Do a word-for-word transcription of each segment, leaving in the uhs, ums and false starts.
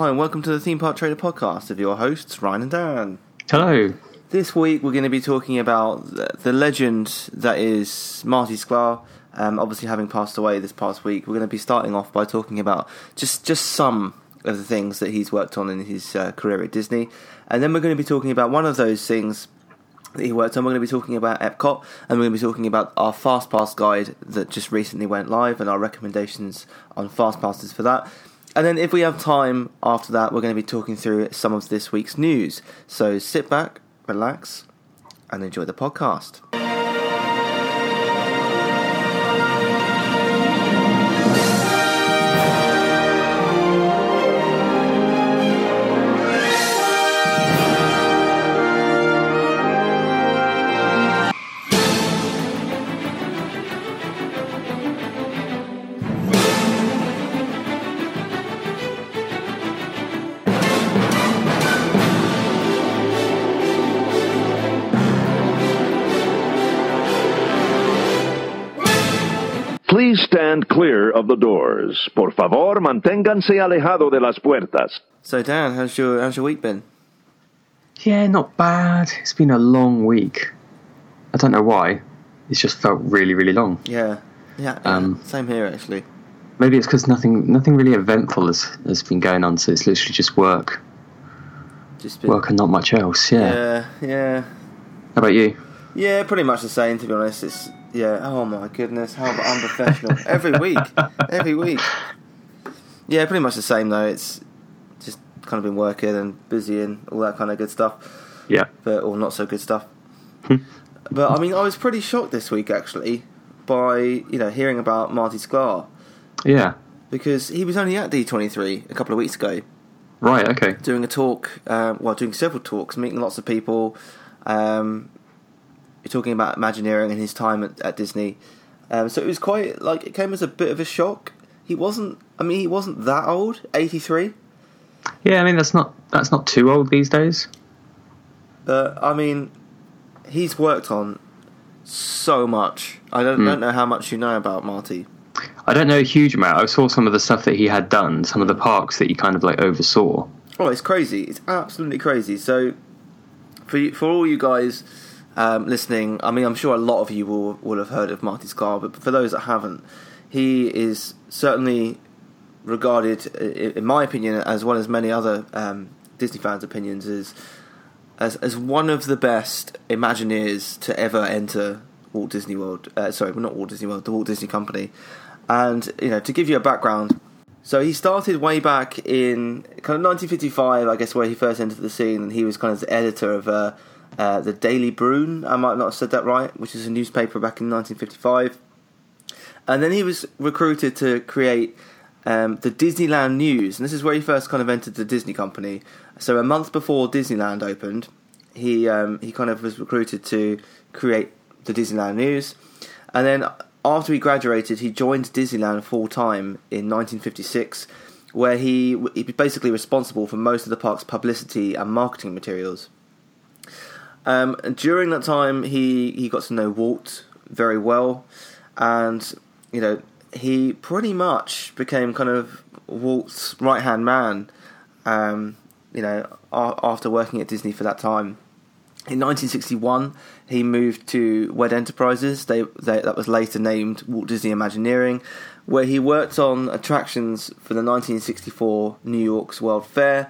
Hi and welcome to the Theme Park Trader podcast of your hosts Ryan and Dan. Hello. This week we're going to be talking about the legend that is Marty Sklar. Um, obviously having passed away this past week, we're going to be starting off by talking about just, just some of the things that he's worked on in his uh, career at Disney. And then we're going to be talking about one of those things that he worked on. We're going to be talking about Epcot, and we're going to be talking about our Fast Pass guide that just recently went live and our recommendations on Fast Passes for that. And then if we have time after that, we're going to be talking through some of this week's news. So sit back, relax, and enjoy the podcast. Please stand clear of the doors. Por favor, manténganse alejado de las puertas. So Dan, how's your how's your week been? Yeah, not bad. It's been a long week. I don't know why. It's just felt really, really long. Yeah, yeah, yeah. Um, Same here actually. Maybe it's because nothing, nothing really eventful has, has been going on. So it's literally just work, Just been, work, and not much else. Yeah. yeah, yeah, How about you? yeah. Pretty much the same, to be honest. It's yeah. Oh my goodness, how unprofessional! every week, every week. Yeah, pretty much the same though. It's just kind of been working and busy and all that kind of good stuff. Yeah. But or not so good stuff. But I mean, I was pretty shocked this week actually by you know hearing about Marty Sklar Yeah. because he was only at D twenty-three a couple of weeks ago Right. Okay. doing a talk. Um, well, doing several talks, meeting lots of people. Um, You're talking about Imagineering and his time at, at Disney. Um, so it was quite, like, it came as a bit of a shock. He wasn't, I mean, he wasn't that old, eighty-three. Yeah. I mean, that's not that's not too old these days. But, I mean, he's worked on so much. I don't, Mm. don't know how much you know about Marty. I don't know a huge amount. I saw some of the stuff that he had done, some of the parks that he kind of like oversaw. Oh, it's crazy. It's absolutely crazy. So, for you, for all you guys um, listening, I mean, I'm sure a lot of you will, will have heard of Marty Sklar, but for those that haven't, he is certainly regarded, in my opinion, as well as many other um, Disney fans' opinions, as, as as one of the best Imagineers to ever enter Walt Disney World. Uh, sorry, not Walt Disney World, the Walt Disney Company. And, you know, to give you a background, so he started way back in kind of nineteen fifty-five, I guess, where he first entered the scene, and he was kind of the editor of uh, uh, the Daily Bruin, I might not have said that right, which is a newspaper back in nineteen fifty-five. And then he was recruited to create um, the Disneyland News, and this is where he first kind of entered the Disney Company. So a month before Disneyland opened, he um, he kind of was recruited to create the Disneyland News, and then after he graduated, he joined Disneyland full-time in nineteen fifty-six, where he, he was basically responsible for most of the park's publicity and marketing materials. Um, and during that time, he, he got to know Walt very well, and, you know, he pretty much became kind of Walt's right-hand man, um, you know, a- after working at Disney for that time. In nineteen sixty-one, he moved to W E D Enterprises, they, they, that was later named Walt Disney Imagineering, where he worked on attractions for the nineteen sixty-four New York's World Fair.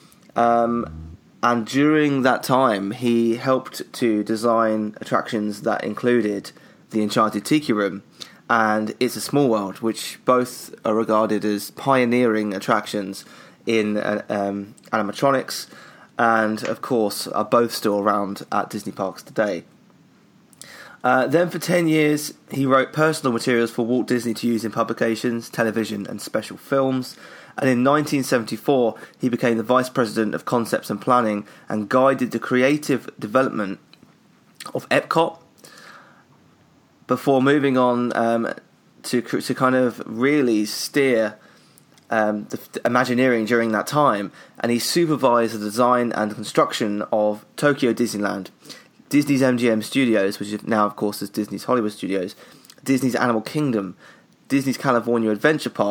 Um, and during that time, he helped to design attractions that included the Enchanted Tiki Room and It's a Small World, which both are regarded as pioneering attractions in uh, um, animatronics, and of course are both still around at Disney parks today. Uh, then for ten years he wrote personal materials for Walt Disney to use in publications, television and special films, and in nineteen seventy-four he became the Vice President of Concepts and Planning and guided the creative development of Epcot before moving on um, to to kind of really steer Um, the, the Imagineering during that time, and he supervised the design and construction of Tokyo Disneyland, Disney's M G M Studios, which is now of course is Disney's Hollywood Studios, Disney's Animal Kingdom, Disney's California Adventure Park,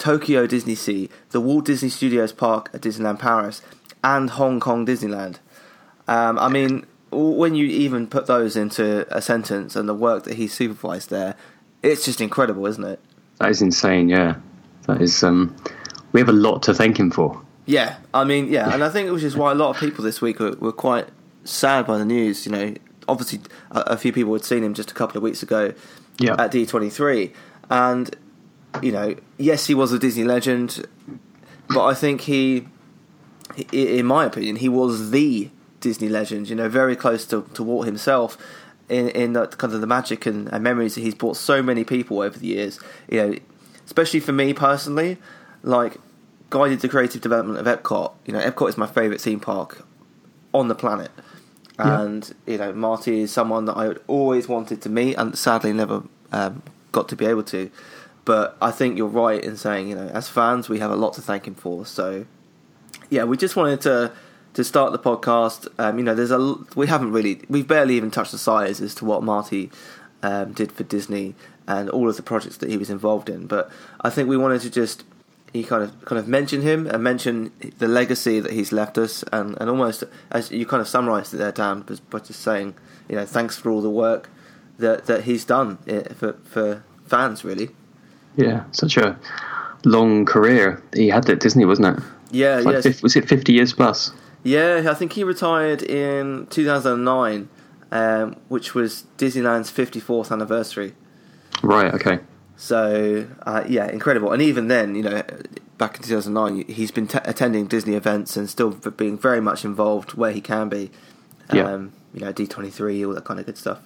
Tokyo Disney Sea, the Walt Disney Studios Park at Disneyland Paris, and Hong Kong Disneyland. Um, I mean, when you even put those into a sentence and the work that he supervised there, it's just incredible, isn't it? That is insane, yeah. That is, um, we have a lot to thank him for. Yeah, I mean, yeah, and I think it was just why a lot of people this week were, were quite sad by the news. You know, obviously a, a few people had seen him just a couple of weeks ago yeah. at D twenty-three, and you know, yes, he was a Disney legend, but I think he, he in my opinion, he was the Disney legend. You know, very close to, to Walt himself. In, in the, kind of the magic and, and memories that he's brought so many people over the years, you know, especially for me personally, like guided the creative development of Epcot. You know, Epcot is my favourite theme park on the planet, and yeah. you know, Marty is someone that I had always wanted to meet, and sadly never um, got to be able to. But I think you're right in saying, you know, as fans, we have a lot to thank him for. So, yeah, we just wanted to. To start the podcast, um, you know, there's a we haven't really we've barely even touched the size as to what Marty um, did for Disney and all of the projects that he was involved in. But I think we wanted to just he kind of kind of mention him and mention the legacy that he's left us, and, and almost as you kind of summarised it there, Dan, by just saying, you know, thanks for all the work that that he's done for for fans, really. Yeah, such a long career he had at Disney, wasn't it? Yeah, like yes. fifty, was it fifty years plus? Yeah, I think he retired in two thousand nine, um, which was Disneyland's fifty-fourth anniversary. Right, okay. So, uh, yeah, incredible. And even then, you know, back in two thousand nine, he's been t- attending Disney events and still being very much involved where he can be. Um, yeah. You know, D twenty-three, all that kind of good stuff.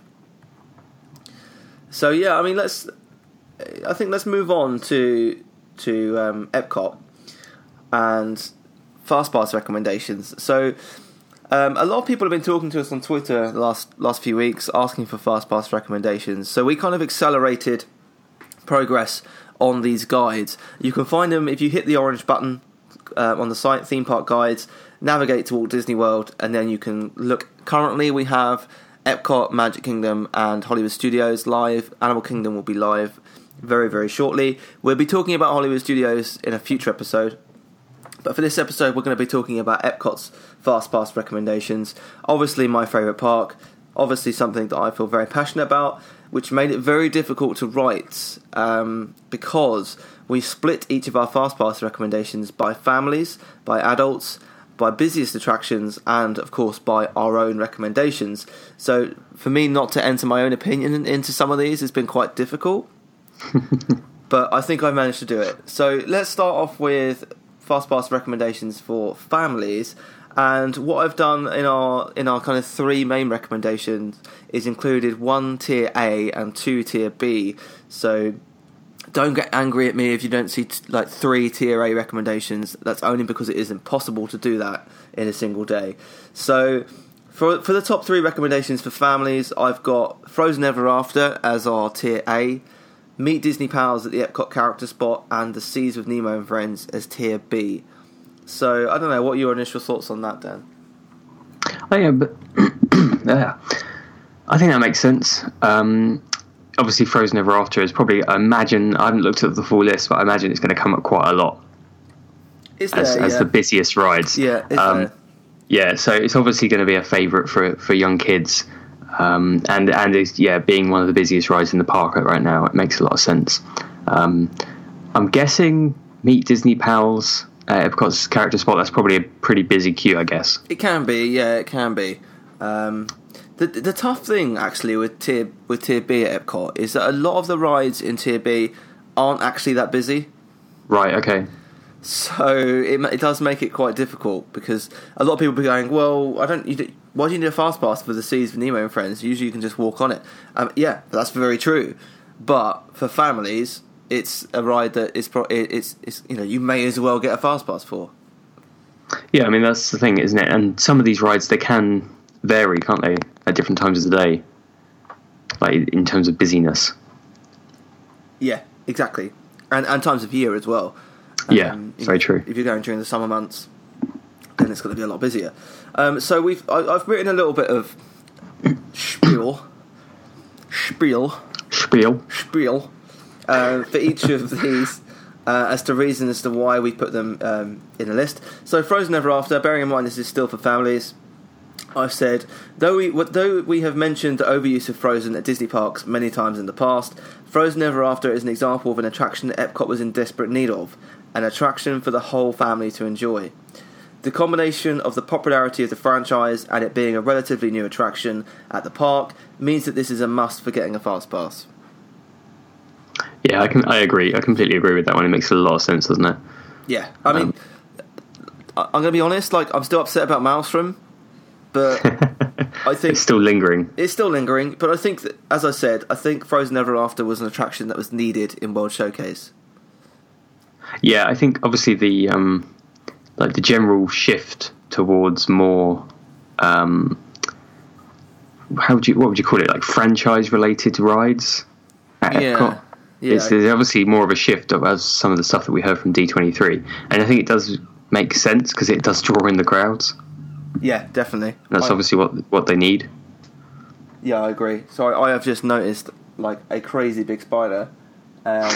So, yeah, I mean, let's... I think let's move on to, to um, Epcot and... FastPass recommendations. So um, a lot of people have been talking to us on Twitter the last last few weeks asking for FastPass recommendations. So we kind of accelerated progress on these guides. You can find them if you hit the orange button uh, on the site, Theme Park Guides, navigate to Walt Disney World, and then you can look. Currently we have Epcot, Magic Kingdom and Hollywood Studios live. Animal Kingdom will be live very, very shortly. We'll be talking about Hollywood Studios in a future episode. But for this episode, we're going to be talking about Epcot's FastPass recommendations. Obviously, my favourite park. Obviously, something that I feel very passionate about, which made it very difficult to write um, because we split each of our FastPass recommendations by families, by adults, by busiest attractions, and, of course, by our own recommendations. So, for me not to enter my own opinion into some of these has been quite difficult. But I think I managed to do it. So, let's start off with FastPass recommendations for families, and what I've done in our in our kind of three main recommendations is included one tier A and two tier B. So don't get angry at me if you don't see t- like three tier A recommendations. That's only because it is impossible to do that in a single day. So for for the top three recommendations for families, I've got Frozen Ever After as our tier A, Meet Disney Pals at the Epcot character spot, and The Seas with Nemo and Friends as tier B. So, I don't know, what are your initial thoughts on that, Dan? Oh, yeah, but yeah, I think that makes sense. Um, obviously, Frozen Ever After is probably, I imagine, I haven't looked at the full list, but I imagine it's going to come up quite a lot is there, as, yeah. as the busiest rides. Yeah, is um, there? Yeah, so it's obviously going to be a favourite for for young kids. Um, and and it's, yeah, being one of the busiest rides in the park right now, it makes a lot of sense. Um, I'm guessing Meet Disney Pals at Epcot's character spot. That's probably a pretty busy queue, I guess. It can be, yeah, it can be. Um, the the tough thing actually with tier with tier B at Epcot is that a lot of the rides in tier B aren't actually that busy. Right. Okay. So it it does make it quite difficult because a lot of people be going, well, I don't. You do, why do you need a fast pass for the Seas with Nemo and Friends? Usually you can just walk on it. Um, yeah, that's very true. But for families, it's a ride that is pro- it's it's you know you may as well get a fast pass for. Yeah, I mean that's the thing, isn't it? And some of these rides they can vary, can't they, at different times of the day, like in terms of busyness. Yeah, exactly, and and times of year as well. Yeah, um, very if, true. If you're going during the summer months, then it's going to be a lot busier. Um, so we've I, I've written a little bit of spiel, spiel, spiel, spiel uh, for each of these uh, as to reason as to why we put them um, in a list. So Frozen Ever After, bearing in mind this is still for families, I've said, though we though we have mentioned the overuse of Frozen at Disney parks many times in the past, Frozen Ever After is an example of an attraction that Epcot was in desperate need of, an attraction for the whole family to enjoy. The combination of the popularity of the franchise and it being a relatively new attraction at the park means that this is a must for getting a fast pass. Yeah, I can. I agree. I completely agree with that one. It makes a lot of sense, doesn't it? Yeah, I mean, um, I'm going to be honest. Like, I'm still upset about Maelstrom, but I think it's still lingering. It's still lingering, but I think that, as I said, I think Frozen Ever After was an attraction that was needed in World Showcase. Yeah, I think obviously the um, like the general shift towards more um, how would you what would you call it, like franchise related rides at yeah. Epcot. Yeah. It's, there's obviously more of a shift of as some of the stuff that we heard from D twenty-three, and I think it does make sense because it does draw in the crowds. Yeah, definitely. That's I, obviously what what they need. Yeah, I agree. So I, I have just noticed like a crazy big spider. Um,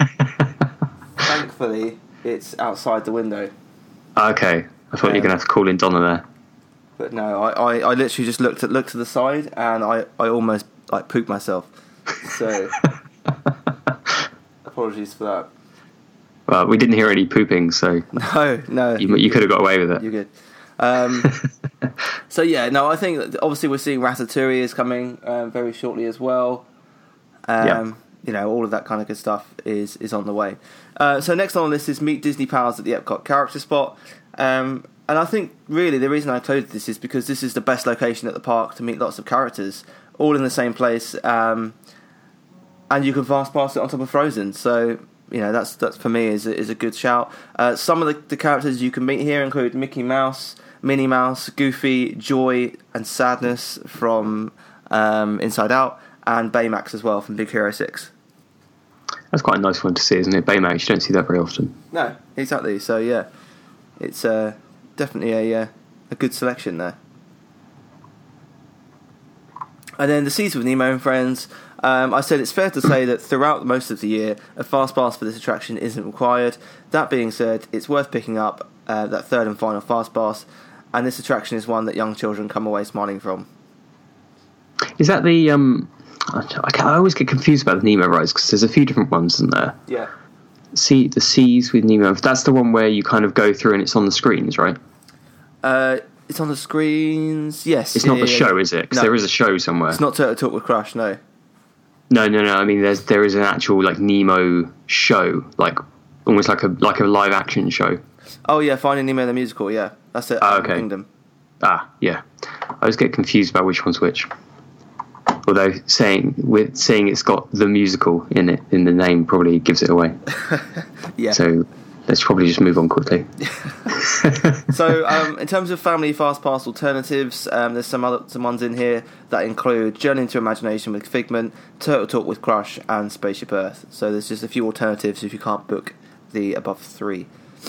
thankfully, it's outside the window. Okay, I thought um, you were going to have to call in Donna there. But no, I, I, I literally just looked at looked to the side and I, I almost like pooped myself. So apologies for that. Well, we didn't hear any pooping, so no, no, you, you could have got away with it. You're good. Um, so yeah, no, I think that obviously we're seeing Ratatouille is coming um, very shortly as well. Um, yeah. You know, all of that kind of good stuff is, is on the way. Uh, so next on the list is Meet Disney Pals at the Epcot Character Spot. Um, and I think really the reason I included this is because this is the best location at the park to meet lots of characters, all in the same place. Um, and you can fast pass it on top of Frozen. So, you know, that's that's for me is a, is a good shout. Uh, some of the, the characters you can meet here include Mickey Mouse, Minnie Mouse, Goofy, Joy, and Sadness from um, Inside Out, and Baymax as well from Big Hero six. That's quite a nice one to see, isn't it? Baymax, you don't see that very often. No, exactly. So yeah, it's uh, definitely a uh, a good selection there. And then the Seas with Nemo and Friends. Um, I said it's fair to say that throughout most of the year, a fast pass for this attraction isn't required. That being said, it's worth picking up uh, that third and final fast pass, and this attraction is one that young children come away smiling from. Is that the... Um, I, I always get confused about the Nemo rides because there's a few different ones, isn't there? Yeah. See, the Seas with Nemo. That's the one where you kind of go through and it's on the screens, right? Uh, it's on the screens, yes. It's yeah, not the yeah, show, yeah. is it? Because no. there is a show somewhere. It's not Turtle Talk with Crush, no. No, no, no. I mean, there's there is an actual like Nemo show, like almost like a like a live action show. Oh yeah, Finding Nemo the musical. Yeah, that's it. Oh, okay. Kingdom. Ah, yeah. I always get confused about which one's which. Although saying with saying it's got the musical in it in the name probably gives it away. Yeah. So let's probably just move on quickly. So um, in terms of family fast pass alternatives, um, there's some other some ones in here that include Journey into Imagination with Figment, Turtle Talk with Crush, and Spaceship Earth. So there's just a few alternatives if you can't book the above three.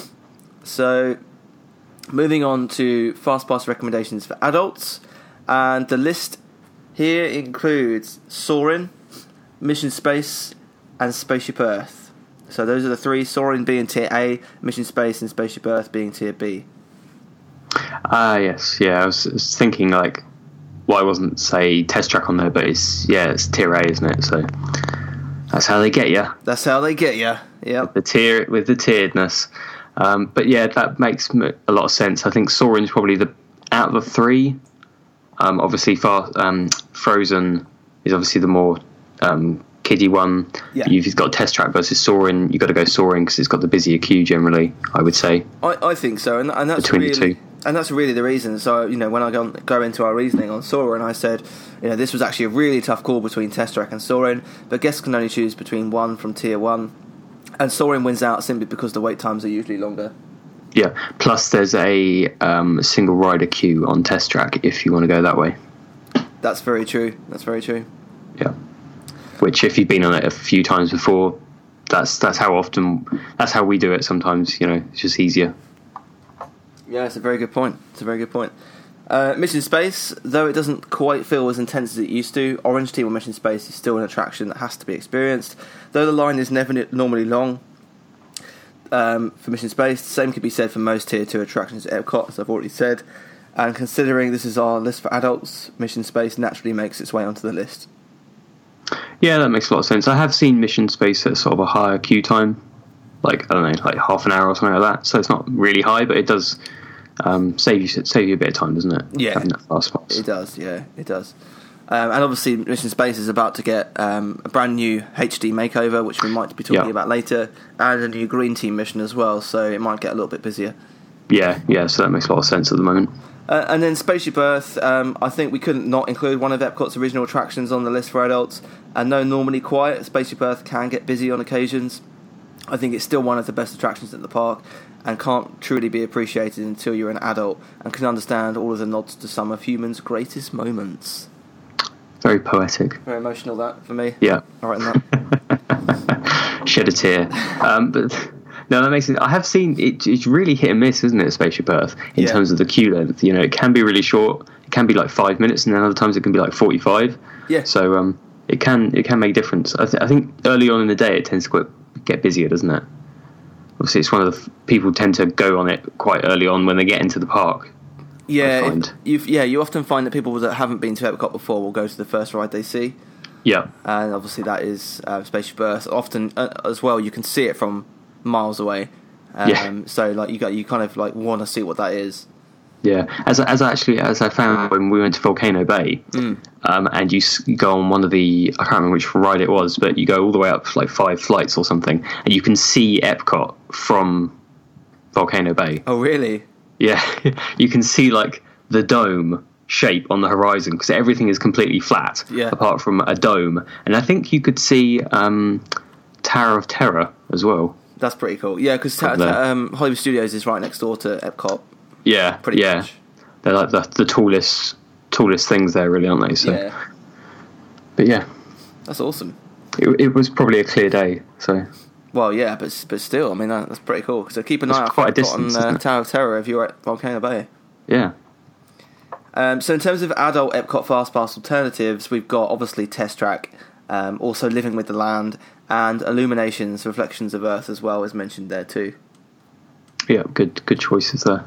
So moving on to fast pass recommendations for adults, and the list here includes Soarin', Mission Space, and Spaceship Earth. So those are the three, Soarin' being tier A, Mission Space and Spaceship Earth being tier B. Ah, uh, yes, yeah. I was, I was thinking like, why wasn't say Test Track on there? But it's yeah, it's tier A, isn't it? So that's how they get you. That's how they get you. Yep. The tier with the tieredness. Um, but yeah, that makes a lot of sense. I think Soarin's probably the out of the three. Um, obviously, far, um, Frozen is obviously the more um, kiddie one. Yeah. You've got Test Track versus Soarin'. You've got to go Soarin' because it's got the busier queue generally, I would say. I, I think so, and, and that's between really, the two. And that's really the reason. So, you know, when I go, go into our reasoning on Soarin', I said, you know, this was actually a really tough call between Test Track and Soarin', but guests can only choose between one from tier one, and Soarin' wins out simply because the wait times are usually longer. Yeah, plus there's a um, single rider queue on Test Track if you want to go that way. That's very true. That's very true. Yeah. Which, if you've been on it a few times before, that's that's how often, that's how we do it sometimes, you know, it's just easier. Yeah, it's a very good point. It's a very good point. Uh, Mission Space, though it doesn't quite feel as intense as it used to, Orange Team on Mission Space is still an attraction that has to be experienced. Though the line is never normally long, um, for Mission Space. The same could be said for most Tier two attractions at Epcot, as I've already said. And considering this is our list for adults, Mission Space naturally makes its way onto the list. Yeah, that makes a lot of sense. I have seen Mission Space at sort of a higher queue time, like, I don't know, like half an hour or something like that. So it's not really high, but it does um, save you save you a bit of time, doesn't it? Yeah, having that fast pass. It does. Yeah, it does. Um, and obviously, Mission Space is about to get um, a brand new H D makeover, which we might be talking yeah. about later, and a new Green Team mission as well. So it might get a little bit busier. Yeah, yeah. So that makes a lot of sense at the moment. Uh, and then Spaceship Earth, um, I think we couldn't not include one of Epcot's original attractions on the list for adults. And though normally quiet, Spaceship Earth can get busy on occasions. I think it's still one of the best attractions at the park and can't truly be appreciated until you're an adult and can understand all of the nods to some of humans' greatest moments. Very poetic. Very emotional, that, for me. Yeah. All right, that. Shed a tear. Um, but... No, that makes it. I have seen it. It's really hit and miss, isn't it, Spaceship Earth, in yeah. terms of the queue length. You know, it can be really short. It can be like five minutes, and then other times it can be like forty-five. Yeah. So um, it can it can make a difference. I, th- I think early on in the day it tends to quite, get busier, doesn't it? Obviously, it's one of the f- people tend to go on it quite early on when they get into the park. Yeah, if, you've, yeah. You often find that people that haven't been to Epcot before will go to the first ride they see. Yeah. And obviously that is uh, Spaceship Earth. Often uh, as well, you can see it from miles away. Um, yeah. So like you got you kind of like want to see what that is. Yeah. As as actually as I found when we went to Volcano Bay, mm. um, and you, you go on one of the I can't remember which ride it was, but you go all the way up like five flights or something, and you can see Epcot from Volcano Bay. Oh really? Yeah. You can see like the dome shape on the horizon because everything is completely flat, yeah. apart from a dome, and I think you could see um, Tower of Terror as well. That's pretty cool. Yeah, because ta- ta- um, Hollywood Studios is right next door to Epcot. Yeah, pretty yeah. much. They're like the, the tallest, tallest things there, really, aren't they? So, yeah. But yeah, that's awesome. It, it was probably a clear day, so. Well, yeah, but but still, I mean that, that's pretty cool. So keep an it's eye out quite for a distance, on uh, Tower of Terror if you're at Volcano Bay. Yeah. Um, so in terms of adult Epcot FastPass alternatives, we've got obviously Test Track, um, also Living with the Land, and Illuminations, Reflections of Earth as well is mentioned there too. Yeah, good good choices there.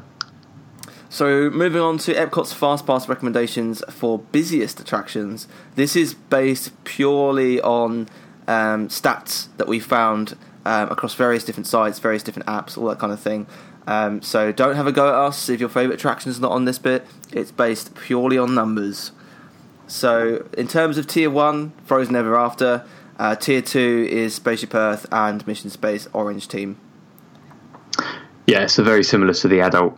So moving on to Epcot's FastPass recommendations for busiest attractions. This is based purely on um, stats that we found um, across various different sites, various different apps, all that kind of thing. Um, so don't have a go at us if your favourite attraction is not on this bit. It's based purely on numbers. So in terms of Tier one, Frozen Ever After. Uh, tier two is Spaceship Earth and Mission Space Orange Team. Yeah, so very similar to the adult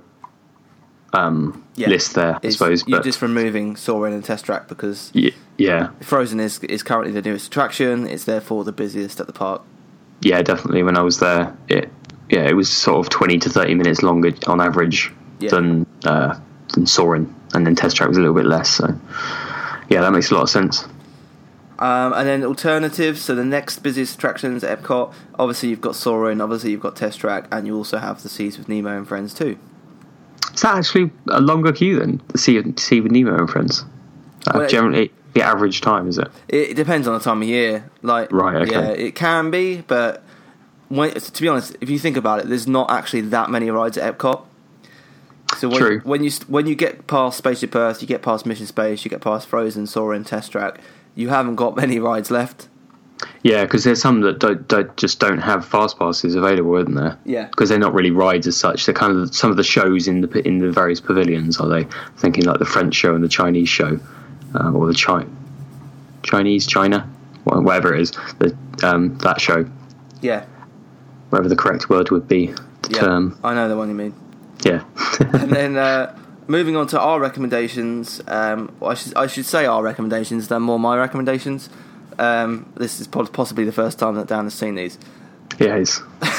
um, yeah. list there, I it's, suppose. You're but just removing Soarin' and Test Track because y- yeah, Frozen is is currently the newest attraction. It's therefore the busiest at the park. Yeah, definitely. When I was there, it yeah, it was sort of twenty to thirty minutes longer on average yeah. than uh, than Soarin', and then Test Track was a little bit less. So yeah, that makes a lot of sense. Um, and then alternatives, so the next busiest attractions at Epcot, obviously you've got Soarin', obviously you've got Test Track, and you also have the Seas with Nemo and Friends too. Is that actually a longer queue than the Sea, sea with Nemo and Friends? Uh, well, generally, the average time, is it? It depends on the time of year. Like, right, okay. Yeah, it can be, but when, to be honest, if you think about it, there's not actually that many rides at Epcot. So when, True. when you when you get past Spaceship Earth, you get past Mission Space, you get past Frozen, Soarin', Test Track, you haven't got many rides left. Yeah, because there's some that don't, don't, just don't have fast passes available, isn't there? Yeah. Because they're not really rides as such. They're kind of some of the shows in the in the various pavilions, are they? Thinking like the French show and the Chinese show, uh, or the Chi- Chinese China, whatever it is, the um, that show. Yeah. Whatever the correct word would be. The yeah, term. I know the one you mean. Yeah. And then uh, moving on to our recommendations, um, I should I should say our recommendations, they're more my recommendations. Um, this is possibly the first time that Dan has seen these. Yeah, it is.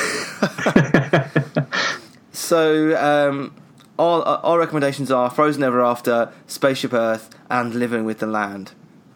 So um, our, our recommendations are Frozen Ever After, Spaceship Earth, and Living with the Land.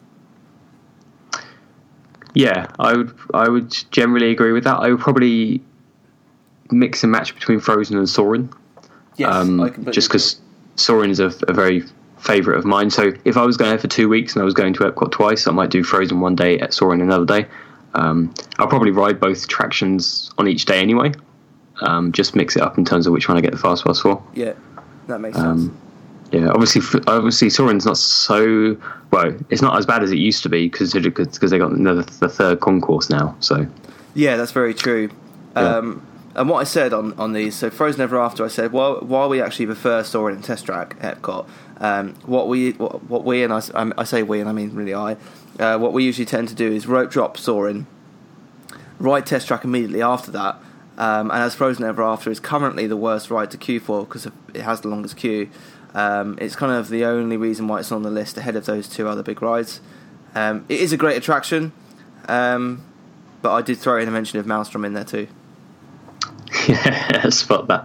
Yeah, I would I would generally agree with that. I would probably mix and match between Frozen and Soarin'. Yes, um, I completely just because Soarin' is a, a very favourite of mine. So if I was going there for two weeks and I was going to Epcot twice, I might do Frozen one day, at Soarin' another day. Um, I'll probably ride both attractions on each day anyway. Um, just mix it up in terms of which one I get the fast pass for. Yeah, that makes Um, sense. Yeah, obviously, obviously, Soaring's not so well. It's not as bad as it used to be because because they got the, the third concourse now. So Yeah, that's very true. Yeah. Um, and what I said on, on these, so Frozen Ever After, I said, well, while we actually prefer Soaring and Test Track at Epcot, um, what we what, what we and I, I say we and I mean really I, uh, what we usually tend to do is rope drop Soaring, ride Test Track immediately after that. Um, and as Frozen Ever After is currently the worst ride to queue for because it has the longest queue. Um, it's kind of the only reason why it's on the list ahead of those two other big rides. Um, it is a great attraction, um, but I did throw in a mention of Maelstrom in there too. yeah, spot that.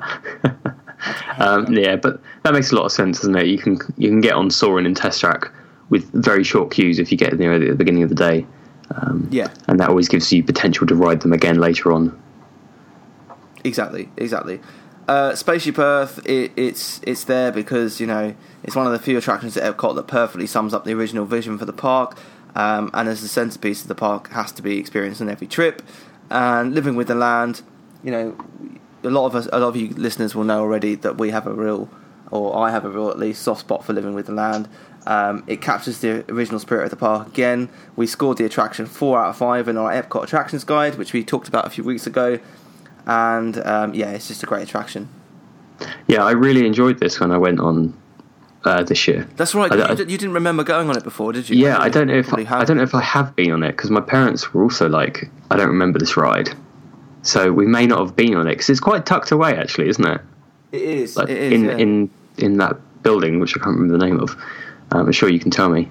um, yeah, but that makes a lot of sense, doesn't it? You can you can get on Soaring and Test Track with very short queues if you get near the beginning of the day. Um, Yeah, and that always gives you potential to ride them again later on. exactly, exactly. Uh, Spaceship Earth, it, it's it's there because, you know, it's one of the few attractions at Epcot that perfectly sums up the original vision for the park, um, and as the centrepiece of the park has to be experienced on every trip. And Living with the Land, you know, a lot of us, a lot of you listeners will know already that we have a real, or I have a real at least, soft spot for Living with the Land. Um, it captures the original spirit of the park again. We scored the attraction four out of five in our Epcot Attractions Guide, which we talked about a few weeks ago. And um, yeah, it's just a great attraction. Yeah, I really enjoyed this when I went on uh, this year. That's right. I, you, I, d- you didn't remember going on it before, did you? Yeah, Maybe I don't know if probably I, I have. don't know if I have been on it because my parents were also like, I don't remember this ride, so we may not have been on it because it's quite tucked away, actually, isn't it? It is. Like it is. in yeah. in in that building, which I can't remember the name of. Um, I'm sure you can tell me.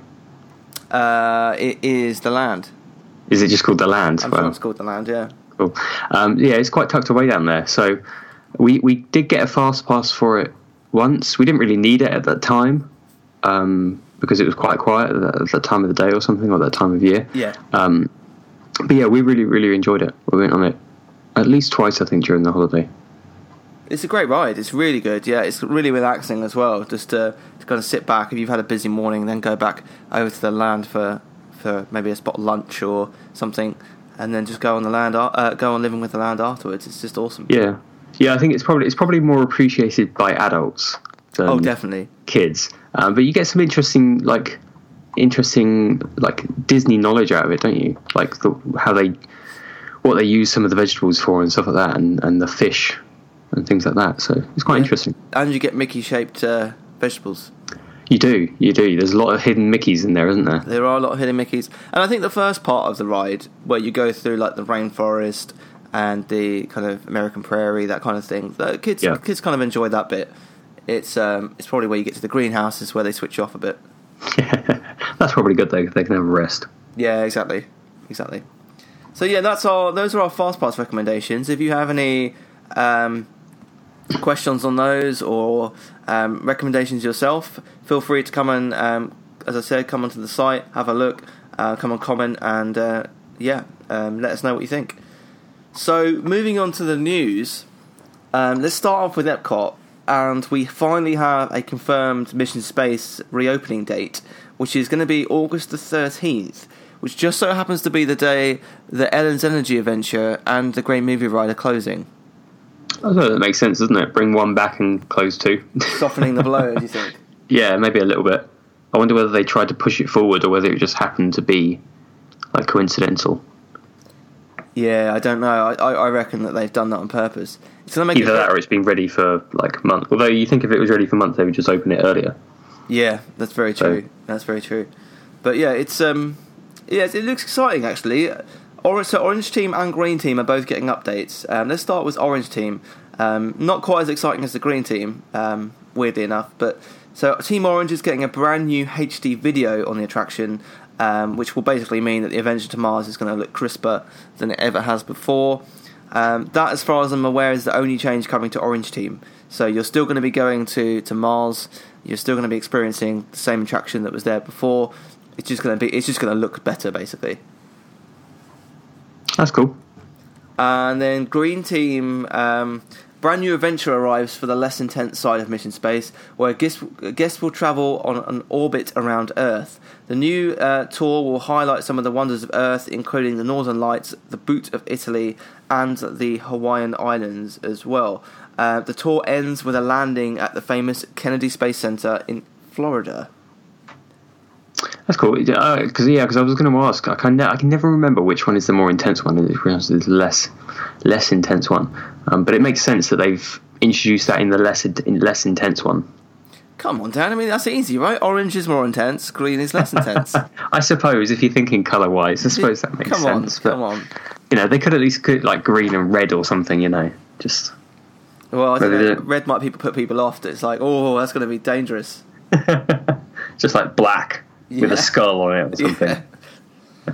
Uh, it is the Land. Is it just called the Land? I'm Well, sure it's called the Land. Yeah. cool. Um, yeah, it's quite tucked away down there. So we we did get a fast pass for it once. We didn't really need it at that time um, because it was quite quiet at that, at that time of the day or something, or that time of year. Yeah. Um, but yeah, we really really enjoyed it. We went on it at least twice, I think, during the holiday. It's a great ride. It's really good. Yeah, it's really relaxing as well. Just to, to kind of sit back if you've had a busy morning, then go back over to the Land for for maybe a spot of lunch or something, and then just go on the Land. Uh, go on Living with the Land afterwards. It's just awesome. Yeah, yeah. I think it's probably it's probably more appreciated by adults than Oh, definitely. kids. Um, but you get some interesting like interesting like Disney knowledge out of it, don't you? Like the, how they what they use some of the vegetables for and stuff like that, and, and the fish and things like that. So it's quite Yeah. interesting. And you get Mickey-shaped uh, vegetables. You do, you do. There's a lot of hidden Mickeys in there, isn't there? There are a lot of hidden Mickeys, and I think the first part of the ride, where you go through like the rainforest and the kind of American prairie, that kind of thing, the kids Yeah. kids kind of enjoy that bit. It's um, it's probably where you get to the greenhouses where they switch you off a bit. That's probably good though. They can have a rest. Yeah, exactly, exactly. So yeah, that's our those are our fast pass recommendations. If you have any um, questions on those or um, recommendations yourself, feel free to come and, um, as I said, come onto the site, have a look, uh, come and comment, and uh, yeah, um, let us know what you think. So moving on to the news, um, let's start off with Epcot, and we finally have a confirmed Mission Space reopening date, which is going to be August the thirteenth, which just so happens to be the day that Ellen's Energy Adventure and the Great Movie Ride are closing. I don't know, that makes sense, doesn't it? Bring one back and close two. Softening the blow, do you think? Yeah, maybe a little bit. I wonder whether they tried to push it forward or whether it just happened to be like coincidental. Yeah, I don't know. I, I, I reckon that they've done that on purpose. It's gonna make Either it that or it's been ready for like a month. Although you think if it was ready for a month, they would just open it earlier. Yeah, that's very true. So- That's very true. But yeah, it's um, yeah, it looks exciting actually. Orange, so Orange Team and Green Team are both getting updates. Um, let's start with Orange Team. Um, not quite as exciting as the Green Team, um, weirdly enough. But so Team Orange is getting a brand new H D video on the attraction, um, which will basically mean that the Adventure to Mars is going to look crisper than it ever has before. Um, that, as far as I'm aware, is the only change coming to Orange Team. So you're still going to be going to, to Mars. You're still going to be experiencing the same attraction that was there before. It's just going to be. It's just going to look better, basically. That's cool. And then Green Team, um, brand new adventure arrives for the less intense side of Mission Space, where guests, guests will travel on an orbit around Earth. The new uh, tour will highlight some of the wonders of Earth, including the Northern Lights, the Boot of Italy, and the Hawaiian Islands as well. Uh, the tour ends with a landing at the famous Kennedy Space Center in Florida. That's cool. Because uh, yeah, because I was going to ask. I can ne- I can never remember which one is the more intense one and which one is the less less intense one. Um, but it makes sense that they've introduced that in the less in less intense one. Come on, Dan. I mean, that's easy, right? Orange is more intense. Green is less intense. I suppose if you're thinking colour wise, I suppose that makes come sense. On, but, come on. You know, they could at least put like green and red or something. You know, just. Well, I think that red might people put people off. It's like, oh, that's going to be dangerous. Just like black. Yeah. With a skull on it or something. Yeah.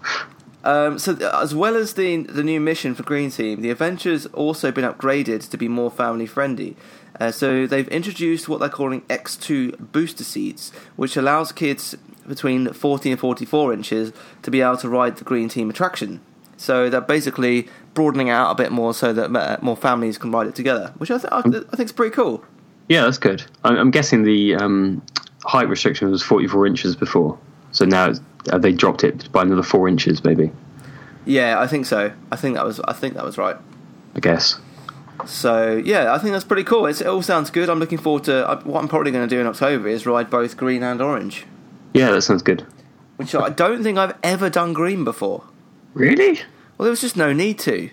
um, so, th- as well as the the new mission for Green Team, the adventure's also been upgraded to be more family friendly. Uh, so, they've introduced what they're calling X two booster seats, which allows kids between forty and forty-four inches to be able to ride the Green Team attraction. So, they're basically broadening it out a bit more so that more families can ride it together, which I, th- I, th- I think is pretty cool. Yeah, that's good. I'm, I'm guessing the. Um, height restriction was forty-four inches before, so now it's, uh, they dropped it by another four inches, maybe. Yeah, I think so. I think that was. I think that was right. I guess. So yeah, I think that's pretty cool. It's, it all sounds good. I'm looking forward to uh, what I'm probably going to do in October is ride both green and orange. Yeah, that sounds good. Which I don't think I've ever done green before. Really? Well, there was just no need to.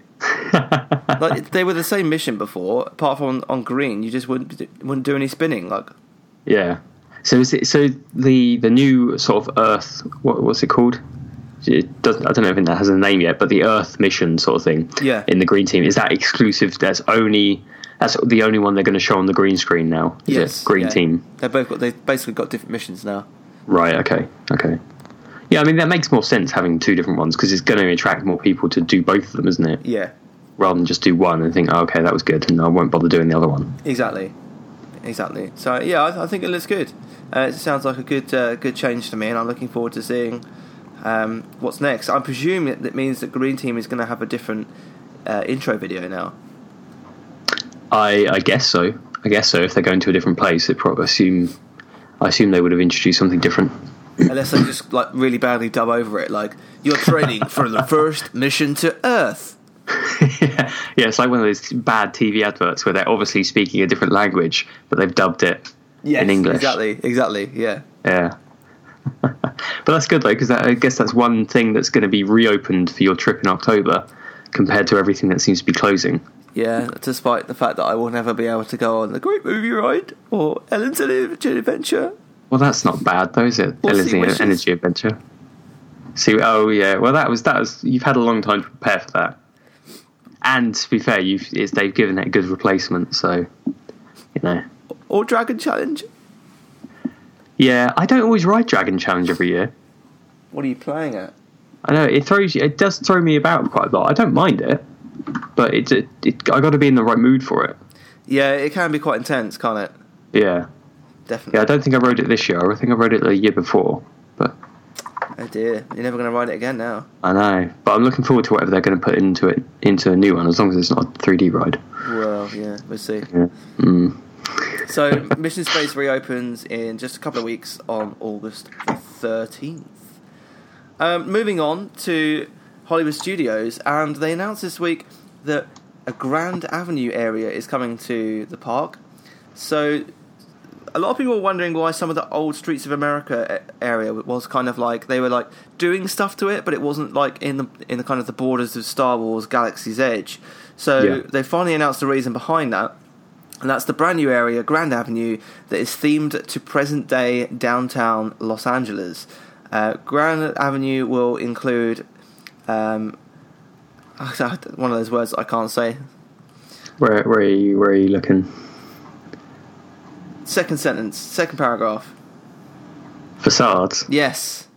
Like they were the same mission before, apart from on, on green, you just wouldn't wouldn't do any spinning. Like. Yeah. So is it so the the new sort of Earth? What, what's it called? It doesn't. I don't know if that has a name yet, but the Earth mission sort of thing. Yeah. In the Green Team, is that exclusive? That's only that's the only one they're going to show on the green screen now. Is yes. It? Green yeah. Team. They've both got. They've basically got different missions now. Right. Okay. Okay. Yeah. I mean, that makes more sense having two different ones because it's going to attract more people to do both of them, isn't it? Yeah. Rather than just do one and think, oh, okay, that was good, and I won't bother doing the other one. Exactly. Exactly. So yeah, I, I think it looks good. Uh, it sounds like a good uh, good change to me, and I'm looking forward to seeing um, what's next. I presume that it means that Green Team is going to have a different uh, intro video now. I I guess so. I guess so. If they're going to a different place, it probably assume I assume they would have introduced something different. Unless they just like really badly dub over it, like you're training for the first mission to Earth. yeah. yeah, it's like one of those bad T V adverts where they're obviously speaking a different language, but they've dubbed it. Yes, in English. Exactly, exactly, yeah. Yeah. But that's good, though, because I guess that's one thing that's going to be reopened for your trip in October compared to everything that seems to be closing. Yeah, despite the fact that I will never be able to go on the Great Movie Ride or Ellen's Energy Adventure. Well, that's not bad, though, is it? Or Ellen's Sea Wishes. Energy Adventure. See, oh, yeah. Well, that was, that was, you've had a long time to prepare for that. And, to be fair, you've it's, they've given it a good replacement, so, you know. Or Dragon Challenge. Yeah, I don't always ride Dragon Challenge every year. What are you playing at? I know it throws you. It does throw me about quite a lot. I don't mind it, but it, it, it I got to be in the right mood for it. Yeah, it can be quite intense, can't it? Yeah, Definitely. yeah. I don't think I rode it this year. I think I rode it the year before. But oh dear, you're never going to ride it again now. I know, but I'm looking forward to whatever they're going to put into it into a new one, as long as it's not a three D ride. Well, yeah, we'll see. Yeah. Mm. So, Mission Space reopens in just a couple of weeks on August the thirteenth. Um, moving on to Hollywood Studios, and they announced this week that a Grand Avenue area is coming to the park. So, a lot of people were wondering why some of the old Streets of America area was kind of like, they were like doing stuff to it, but it wasn't like in the in the kind of the borders of Star Wars Galaxy's Edge. So, yeah. They finally announced the reason behind that. And that's the brand new area, Grand Avenue, that is themed to present-day downtown Los Angeles. Uh, Grand Avenue will include um, one of those words I can't say. Where where are you where are you looking? Second sentence, second paragraph. Facades. Yes.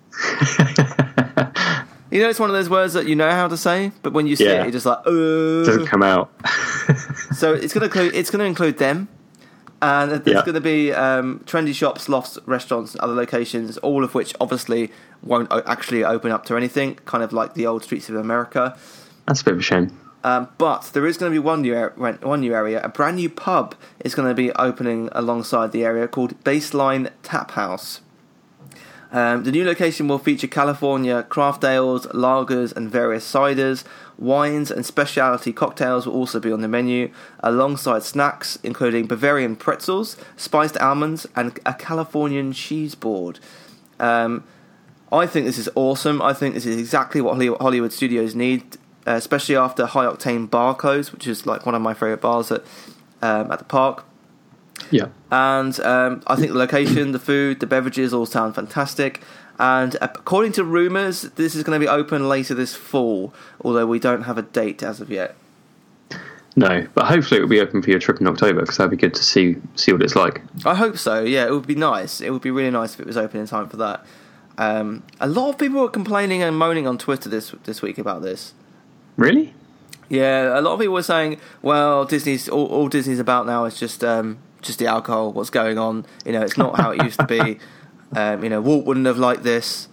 You know, it's one of those words that you know how to say, but when you say Yeah. it, you're just like, uh. Doesn't come out. So it's going to include it's going to include them, and there's Yeah. going to be um, trendy shops, lofts, restaurants, and other locations, all of which obviously won't o- actually open up to anything. Kind of like the old Streets of America. That's a bit of a shame. Um, but there is going to be one new ar- one new area. A brand new pub is going to be opening alongside the area called Baseline Tap House. Um, the new location will feature California craft ales, lagers, and various ciders. Wines and specialty cocktails will also be on the menu, alongside snacks including Bavarian pretzels, spiced almonds, and a Californian cheese board. Um, I think this is awesome. I think this is exactly what Hollywood Studios need, uh, especially after High Octane Bar closed, which is like one of my favourite bars at um, at the park. Yeah. And um, I think the location, the food, the beverages all sound fantastic. And according to rumours, this is going to be open later this fall, although we don't have a date as of yet. No, but hopefully it will be open for your trip in October, because that'd be good to see see what it's like. I hope so, yeah. It would be nice. It would be really nice if it was open in time for that. Um, a lot of people were complaining and moaning on Twitter this this week about this. Really? Yeah, a lot of people were saying, well, Disney's all, all Disney's about now is just um, just the alcohol, what's going on. You know, it's not how it used to be. Um, you know, Walt wouldn't have liked this.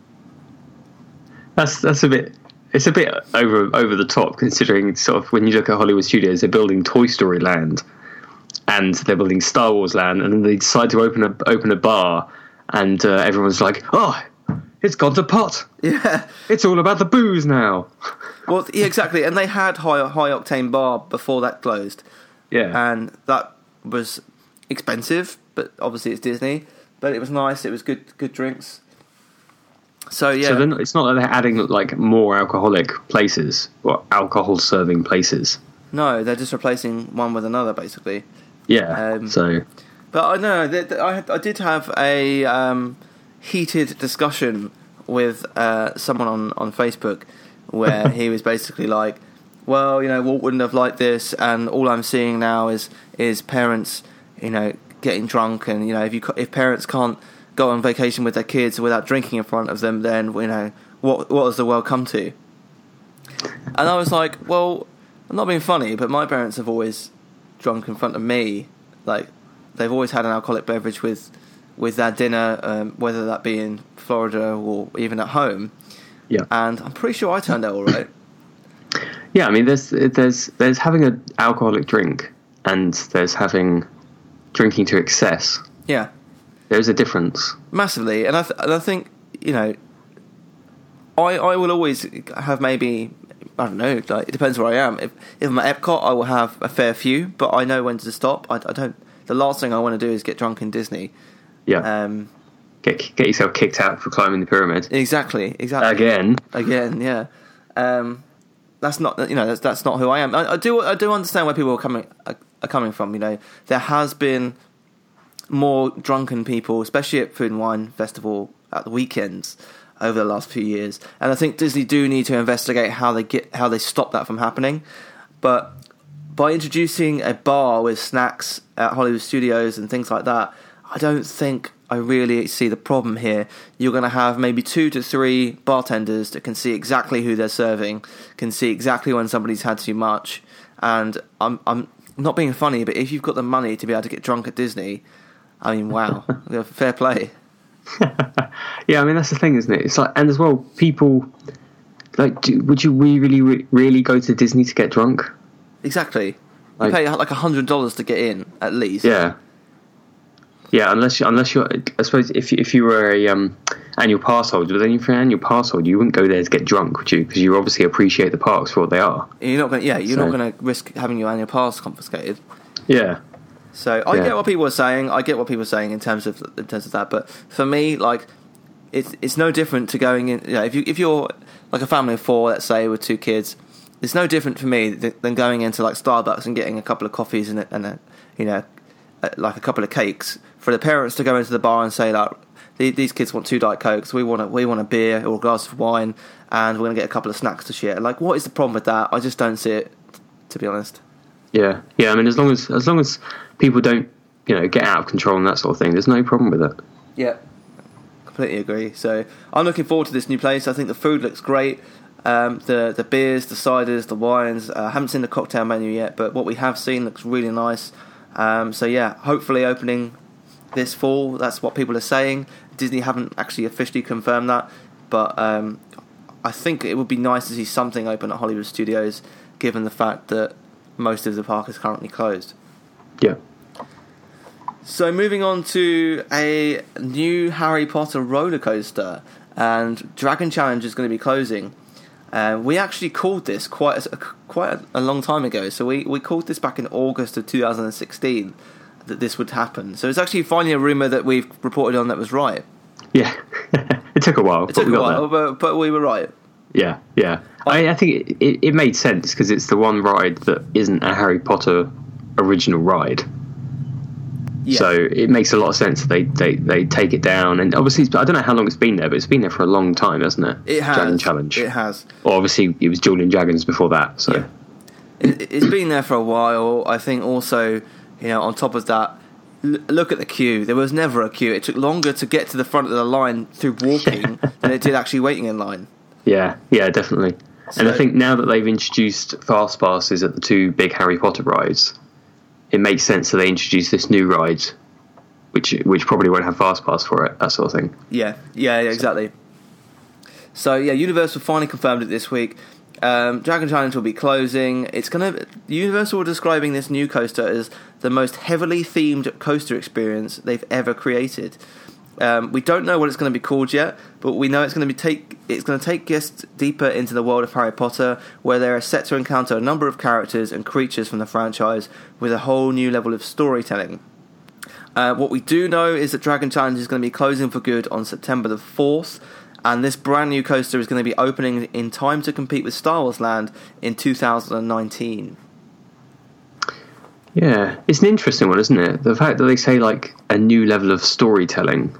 That's that's a bit. It's a bit over over the top, considering sort of when you look at Hollywood Studios, they're building Toy Story Land, and they're building Star Wars Land, and then they decide to open a open a bar, and uh, everyone's like, "Oh, it's gone to pot. Yeah, it's all about the booze now." Well, yeah, exactly. And they had high high octane bar before that closed. Yeah, and that was expensive, but obviously it's Disney. But it was nice. It was good, good drinks. So yeah, so then it's not that they're adding like more alcoholic places or alcohol serving places. No, they're just replacing one with another, basically. Yeah. Um, so, but I know that I I did have a um, heated discussion with uh, someone on, on Facebook where he was basically like, "Well, you know, Walt wouldn't have liked this, and all I'm seeing now is is parents, you know, getting drunk, and you know, if you if parents can't go on vacation with their kids without drinking in front of them, then you know what what does the world come to?" And I was like, "Well, I'm not being funny, but my parents have always drunk in front of me. Like they've always had an alcoholic beverage with with their dinner, um, whether that be in Florida or even at home. Yeah, and I'm pretty sure I turned out all right." Yeah, I mean, there's there's there's having an alcoholic drink and there's having drinking to excess. Yeah, there's a difference massively, and I th- and I think you know, I I will always have maybe I don't know, like it depends where I am. If if I'm at Epcot, I will have a fair few, but I know when to stop. I, I don't. The last thing I want to do is get drunk in Disney. Yeah. Um. Get get yourself kicked out for climbing the pyramid. Exactly. Exactly. Again. Again. Yeah. Um. That's not you know that's that's not who I am. I, I do I do understand where people are coming are, are coming from. You know, there has been more drunken people, especially at Food and Wine Festival at the weekends over the last few years, and I think Disney do need to investigate how they get how they stop that from happening. But by introducing a bar with snacks at Hollywood Studios and things like that, I don't think I really see the problem here. You're going to have maybe two to three bartenders that can see exactly who they're serving, can see exactly when somebody's had too much. And I'm I'm not being funny, but if you've got the money to be able to get drunk at Disney, I mean, wow, fair play. Yeah, I mean that's the thing, isn't it? It's like, and as well, people like, do, would you really, really go to Disney to get drunk? Exactly. Like, you pay like a hundred dollars to get in, at least. Yeah. Yeah, unless you, unless you, I suppose if you, if you were a um, annual pass holder, then if you're an annual pass holder, you wouldn't go there to get drunk, would you? Because you obviously appreciate the parks for what they are. You're not going, yeah, you're so. not going to risk having your annual pass confiscated. Yeah. So I yeah. get what people are saying. I get what people are saying in terms of in terms of that. But for me, like, it's it's no different to going in. You know, if you if you're like a family of four, let's say, with two kids, it's no different for me than going into like Starbucks and getting a couple of coffees and a, and a, you know, like a couple of cakes. For the parents to go into the bar and say, like, these kids want two Diet Cokes, we want a, we want a beer or a glass of wine, and we're going to get a couple of snacks to share. Like, what is the problem with that? I just don't see it, to be honest. Yeah, yeah. I mean, as long as as long as people don't, you know, get out of control and that sort of thing, there's no problem with it. Yeah, completely agree. So I'm looking forward to this new place. I think the food looks great. Um, the the beers, the ciders, the wines. I uh, haven't seen the cocktail menu yet, but what we have seen looks really nice. Um, so yeah, hopefully opening this fall. That's what people are saying. Disney haven't actually officially confirmed that, but um, I think it would be nice to see something open at Hollywood Studios. given the fact that most of the park is currently closed. Yeah. So moving on to a new Harry Potter roller coaster, and Dragon Challenge is going to be closing. Uh, we actually called this quite a, quite a, a long time ago. So we, we called this back in August of two thousand sixteen that this would happen. So it's actually finally a rumour that we've reported on that was right. Yeah, it took a while. It took a while, but, but we were right. Yeah, yeah. I, I think it, it, it made sense because it's the one ride that isn't a Harry Potter original ride. Yeah. So it makes a lot of sense that they, they, they take it down. And obviously, I don't know how long it's been there, but it's been there for a long time, hasn't it? It has. Dragon Challenge. It has. Or obviously, it was Julian Dragons before that. So yeah. it, It's been there for a while. I think also, you know, on top of that, l- look at the queue. There was never a queue. It took longer to get to the front of the line through walking than it did actually waiting in line. Yeah, yeah, definitely. So, and I think now that they've introduced fast passes at the two big Harry Potter rides, it makes sense that they introduce this new ride, which which probably won't have fast pass for it, that sort of thing. Yeah, yeah, yeah, exactly. So yeah, Universal finally confirmed it this week. Um, Dragon Challenge will be closing. It's gonna. Universal are describing this new coaster as the most heavily themed coaster experience they've ever created. Um, we don't know what it's going to be called yet, but we know it's going to be take. It's going to take guests deeper into the world of Harry Potter, where they are set to encounter a number of characters and creatures from the franchise with a whole new level of storytelling. Uh, what we do know is that Dragon Challenge is going to be closing for good on September the fourth, and this brand new coaster is going to be opening in time to compete with Star Wars Land in two thousand nineteen. Yeah, it's an interesting one, isn't it? The fact that they say like a new level of storytelling.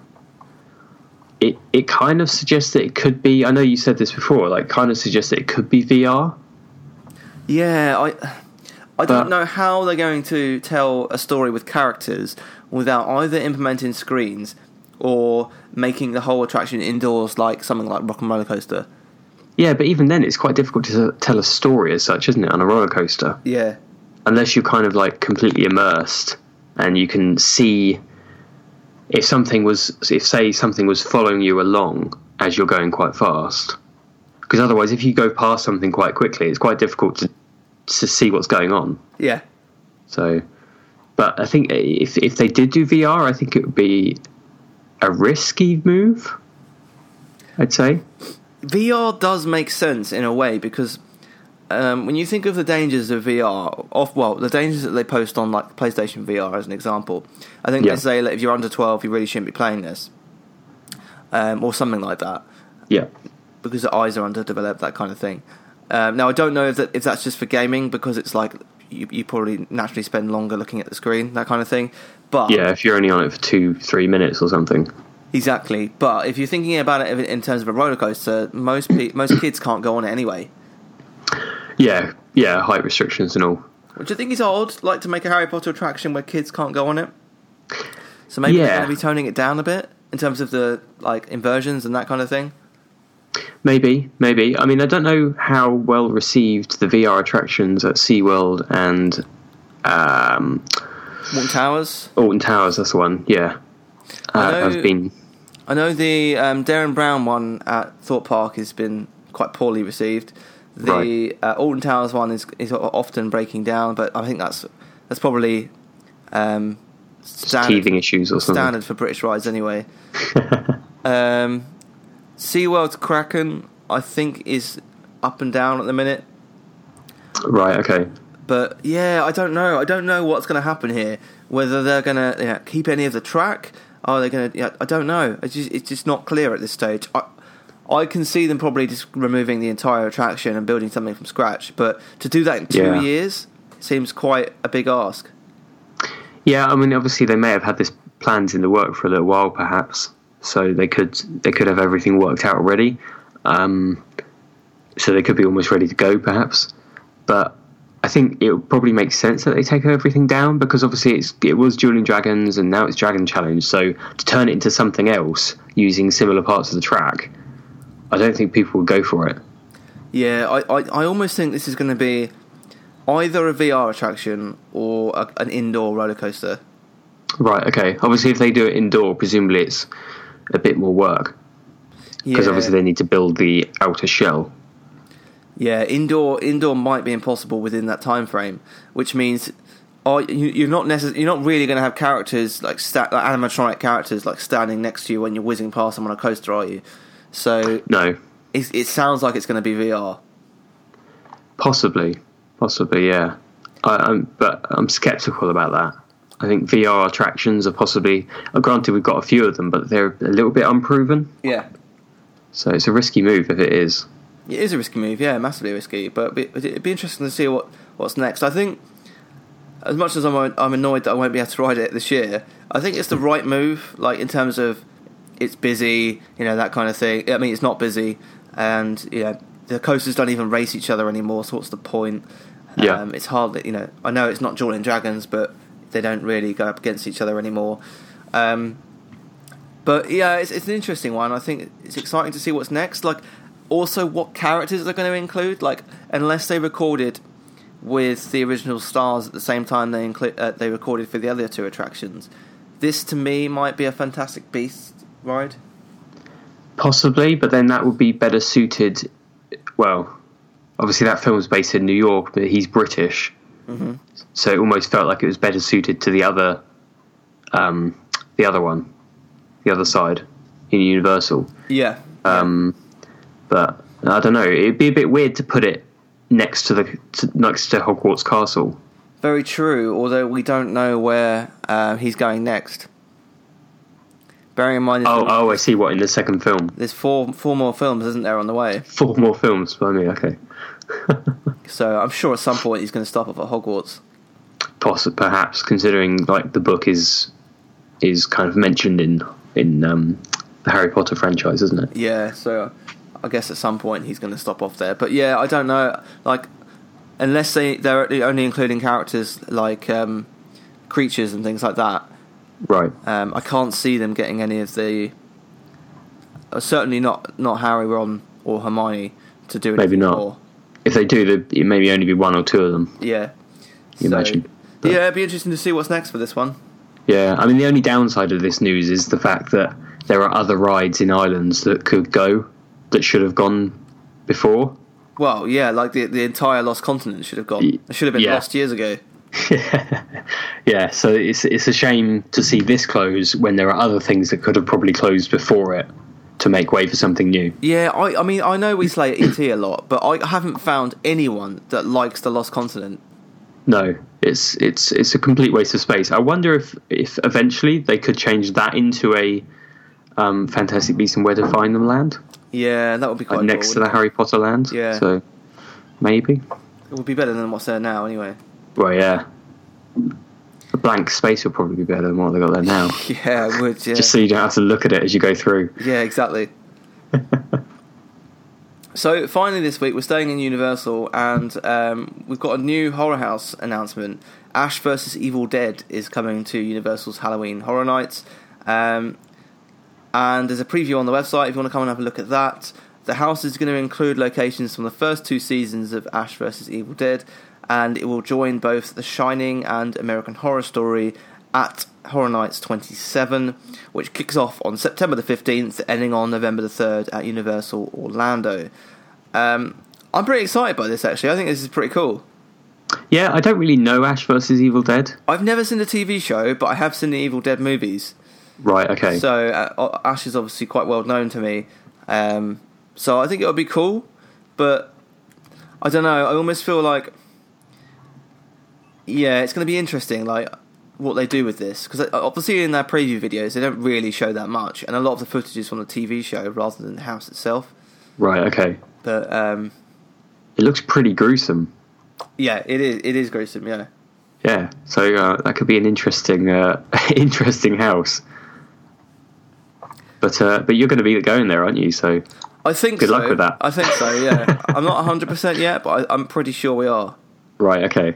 It it kind of suggests that it could be. I know you said this before. Like, kind of suggests that it could be V R. Yeah, I I don't but, know how they're going to tell a story with characters without either implementing screens or making the whole attraction indoors, like something like Rock and Roller Coaster. Yeah, but even then, it's quite difficult to tell a story as such, isn't it, on a roller coaster? Yeah. Unless you're kind of like completely immersed and you can see. If something was, if say something was following you along as you're going quite fast, because otherwise, if you go past something quite quickly, it's quite difficult to to see what's going on. Yeah. So, but I think if if they did do V R, I think it would be a risky move. I'd say V R does make sense in a way because um, when you think of the dangers of V R, off well, the dangers that they post on like PlayStation V R as an example, I think yeah. they say like, if you're under twelve, you really shouldn't be playing this, um, or something like that. Yeah, because the eyes are underdeveloped, that kind of thing. Um, now I don't know if that if that's just for gaming because it's like you, you probably naturally spend longer looking at the screen, that kind of thing. But yeah, if you're only on it for two, three minutes or something. Exactly, but if you're thinking about it in terms of a roller coaster, most pe- most kids can't go on it anyway. Yeah, yeah, height restrictions and all. Which I think is odd, like to make a Harry Potter attraction where kids can't go on it. So maybe yeah. they're going to be toning it down a bit in terms of the like inversions and that kind of thing. Maybe, maybe. I mean, I don't know how well received the V R attractions at SeaWorld and um, Alton Towers. Alton Towers, that's the one. Yeah, uh, know, have been. I know the um, Darren Brown one at Thorpe Park has been quite poorly received. The right. uh, Alton Towers one is is often breaking down, but I think that's that's probably um, standard, teething issues or something. Standard for British rides anyway. um, SeaWorld's Kraken, I think, is up and down at the minute. Right. Okay. But yeah, I don't know. I don't know what's going to happen here. Whether they're going to you know, keep any of the track, are they going to? Yeah, I don't know. It's just it's just not clear at this stage. I, I can see them probably just removing the entire attraction and building something from scratch. But to do that in two yeah. years seems quite a big ask. Yeah, I mean, obviously they may have had this plans in the work for a little while, perhaps. So they could they could have everything worked out already. Um, so they could be almost ready to go, perhaps. But I think it would probably make sense that they take everything down because obviously it's it was Dueling Dragons and now it's Dragon Challenge. So to turn it into something else using similar parts of the track, I don't think people would go for it. Yeah, I, I, I almost think this is going to be either a V R attraction or a, an indoor roller coaster. Right, okay. Obviously, if they do it indoor, presumably it's a bit more work. Because yeah. obviously they need to build the outer shell. Yeah, indoor indoor might be impossible within that time frame, which means oh, you, you're not necess- you're not really going to have characters like, sta- like animatronic characters like standing next to you when you're whizzing past them on a coaster, are you? So No. it, it sounds like it's going to be V R. Possibly, possibly, yeah. I, I'm, but I'm skeptical about that. I think V R attractions are possibly. Uh, granted, we've got a few of them, but they're a little bit unproven. Yeah, So it's a risky move if it is. it is a risky move. Yeah, massively risky. But it'd be, it'd be interesting to see what, what's next. I think, as much as I'm I'm annoyed that I won't be able to ride it this year, I think it's the right move. Like in terms of it's busy, you know, that kind of thing. I mean, it's not busy, and you know, the coasters don't even race each other anymore. So what's the point? Yeah. Um, it's hard, you know. I know it's not Dueling Dragons, but they don't really go up against each other anymore. Um, but yeah, it's, it's an interesting one. I think it's exciting to see what's next. Like, also what characters they're going to include. Like, unless they recorded with the original stars at the same time they inclu- uh, they recorded for the other two attractions, this to me might be a Fantastic Beasts ride. Possibly, but then that would be better suited. Well, obviously that film was based in New York, but he's British. Mm-hmm. So it almost felt like it was better suited to the other, um, the other one, the other side in Universal. Yeah. Um, but I don't know. It'd be a bit weird to put it next to the to, next to Hogwarts Castle. Very true. Although we don't know where uh, he's going next. Bearing in mind, Oh, oh, I see. What in the second film? there's four four more films, isn't there, on the way? Four more films by me. Okay. So I'm sure at some point he's going to stop off at Hogwarts. Possibly, perhaps, considering like the book is is kind of mentioned in in um, the Harry Potter franchise, isn't it? Yeah, so I guess at some point he's going to stop off there. But yeah, I don't know. Like, unless they they're only including characters like um, creatures and things like that, Right. um, I can't see them getting any of the. Uh, certainly not not Harry, Ron, or Hermione to do Maybe anything not. more. If they do, there- it maybe only be one or two of them. Yeah. You So- imagine. But- Yeah, it'd be interesting to see what's next for this one. Yeah, I mean, the only downside of this news is the fact that there are other rides in islands that could go, that should have gone before. Well, yeah, like the the entire Lost Continent should have gone. Y- It should have been yeah. lost years ago. Yeah, so it's it's a shame to see this close when there are other things that could have probably closed before it to make way for something new. Yeah, I, I mean, I know we slay E T a lot, but I haven't found anyone that likes the Lost Continent. No, it's it's it's a complete waste of space. I wonder if if eventually they could change that into a um, Fantastic Beasts and Where to Find Them land, Yeah, that would be quite like next cool, to the wouldn't Harry Potter land. Yeah. So maybe. it? It would be better than what's there now, anyway. Well, yeah. A blank space would probably be better than what they got there now. Yeah, it would. Yeah, Just so you don't have to look at it as you go through. yeah, exactly. So finally, this week we're staying in Universal, and um, we've got a new Horror House announcement. Ash versus Evil Dead is coming to Universal's Halloween Horror Nights, um, and there's a preview on the website if you want to come and have a look at that. The house is going to include locations from the first two seasons of Ash versus Evil Dead, and it will join both The Shining and American Horror Story at Horror Nights twenty-seven, which kicks off on September the fifteenth, ending on November the third at Universal Orlando. Um, I'm pretty excited by this, actually. I think this is pretty cool. Yeah, I don't really know Ash versus Evil Dead. I've never seen the T V show, but I have seen the Evil Dead movies. Right, okay. So uh, Ash is obviously quite well known to me. Um, so I think it'll be cool, but I don't know. I almost feel like, yeah, it's going to be interesting, like what they do with this, because obviously in their preview videos they don't really show that much, and a lot of the footage is from the T V show rather than the house itself. Right, okay. But um, It looks pretty gruesome. yeah, it is. It is gruesome. Yeah. Yeah, so uh, that could be an interesting, uh, interesting house. But uh, but you're going to be going there, aren't you? So I think Good so. luck with that. I think so, yeah. I'm not one hundred percent yet, but I, I'm pretty sure we are. right, okay.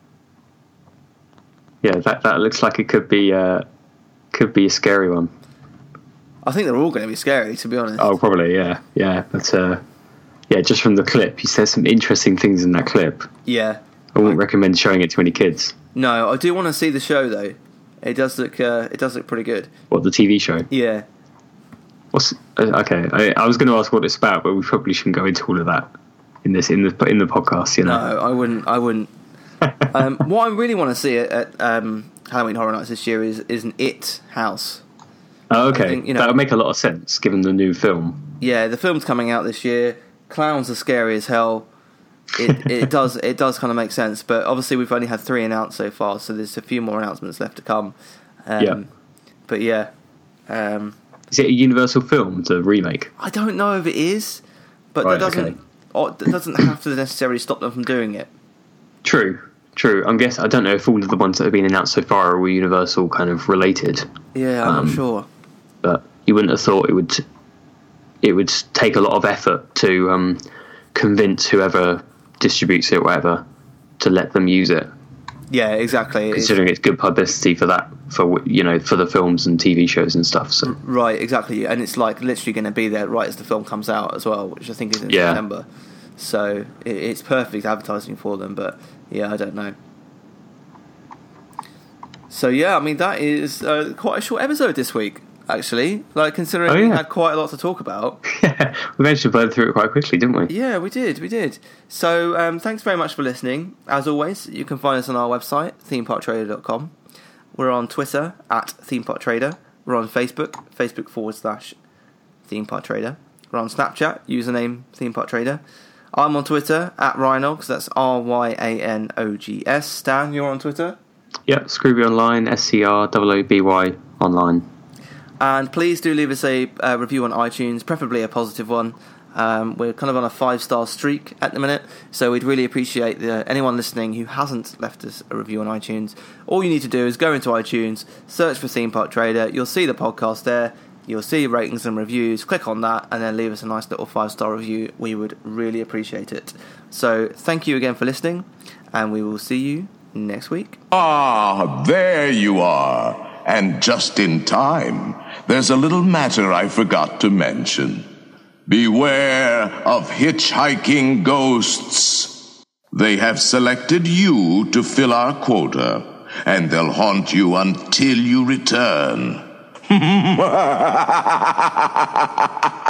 Yeah, that that looks like it could be uh, could be a scary one. I think they're all going to be scary, to be honest. Oh, probably, yeah, yeah. But uh, yeah, just from the clip, he says some interesting things in that clip. Yeah. I wouldn't recommend showing it to any kids. No, I do want to see the show, though. It does look uh, it does look pretty good. What, the T V show? Yeah. What's uh, okay? I, I was going to ask what it's about, but we probably shouldn't go into all of that. in this in the in the podcast. You know, no, I wouldn't. I wouldn't. um, what I really want to see at, at um, Halloween Horror Nights this year is is an It house. Oh, okay, think, you know, that would make a lot of sense given the new film. Yeah, the film's coming out this year. Clowns are scary as hell. It it does it does kind of make sense, but obviously we've only had three announced so far, so there's a few more announcements left to come. Um, yeah, but yeah, um, is it a Universal film, the remake? I don't know if it is, but Right, that doesn't okay. or, that doesn't have to necessarily stop them from doing it. True, true. I'm guessing. I don't know if all of the ones that have been announced so far are Universal kind of related. Yeah, I'm Um, not sure. But you wouldn't have thought it would it would take a lot of effort to um, convince whoever distributes it or whatever to let them use it, Yeah, exactly. considering it's good publicity for that, for you know, for the films and T V shows and stuff. So Right, exactly, and it's like literally going to be there right as the film comes out as well, which I think is in Yeah. September. So it, it's perfect advertising for them. But yeah, I don't know. So yeah, I mean that is uh, quite a short episode this week, actually. Like considering Oh, we yeah. had quite a lot to talk about. yeah, we managed to burn through it quite quickly, didn't we? Yeah, we did, we did. So um, thanks very much for listening. As always, you can find us on our website, theme park trader dot com. We're on Twitter, at Theme Park Trader. We're on Facebook, Facebook forward slash Theme Park Trader. We're on Snapchat, username Theme Park Trader. I'm on Twitter, at Rhinogs, that's R Y A N O G S. Stan, you're on Twitter? Yeah, Scrooby Online, S C R O O B Y Online. And please do leave us a uh, review on iTunes, preferably a positive one. Um, we're kind of on a five-star streak at the minute, so we'd really appreciate the, anyone listening who hasn't left us a review on iTunes. All you need to do is go into iTunes, search for Theme Park Trader, you'll see the podcast there, you'll see ratings and reviews, click on that, and then leave us a nice little five-star review. We would really appreciate it. So thank you again for listening, and we will see you next week. Ah, there you are. And just in time. There's a little matter I forgot to mention. Beware of hitchhiking ghosts. They have selected you to fill our quota, and they'll haunt you until you return.